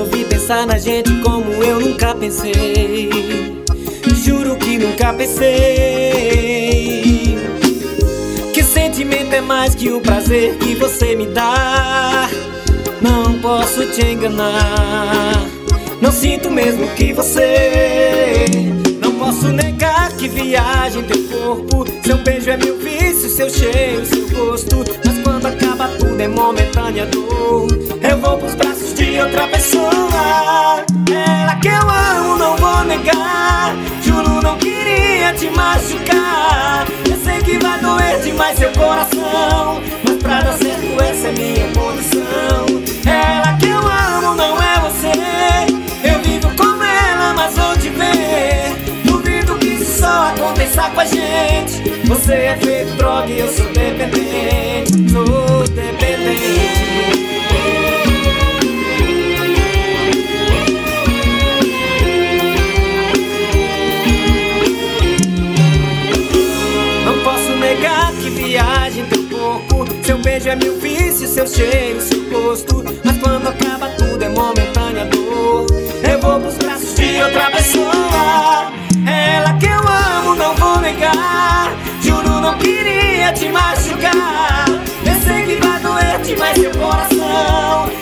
resolvi pensar na gente como eu nunca pensei. Juro que nunca pensei que sentimento é mais que o prazer que você me dá. Não posso te enganar, não sinto mesmo que você. Não posso negar que viaja em teu corpo. Seu beijo é meu vício, seu cheiro, seu gosto. Mas quando acaba tudo é momentânea dor. Eu vou pros braços de outra pessoa. Ela que eu amo, não vou negar. Juro, não queria te machucar. Eu sei que vai doer demais seu coração, mas pra dar certo essa é minha condição. Ela que eu amo não é você. Eu vivo com ela, mas vou te ver. Duvido que isso só aconteça com a gente. Você é feito droga e eu sou dependente. Sou dependente. Não posso negar que viaja em teu corpo. Seu beijo é meu vício, seu cheiro, seu gosto. Mas quando acaba tudo é momentânea dor. Eu vou pros braços de outra pessoa. Ela que eu amo, não vou negar. Juro, não queria te machucar. Eu sei que vai doer demais seu coração,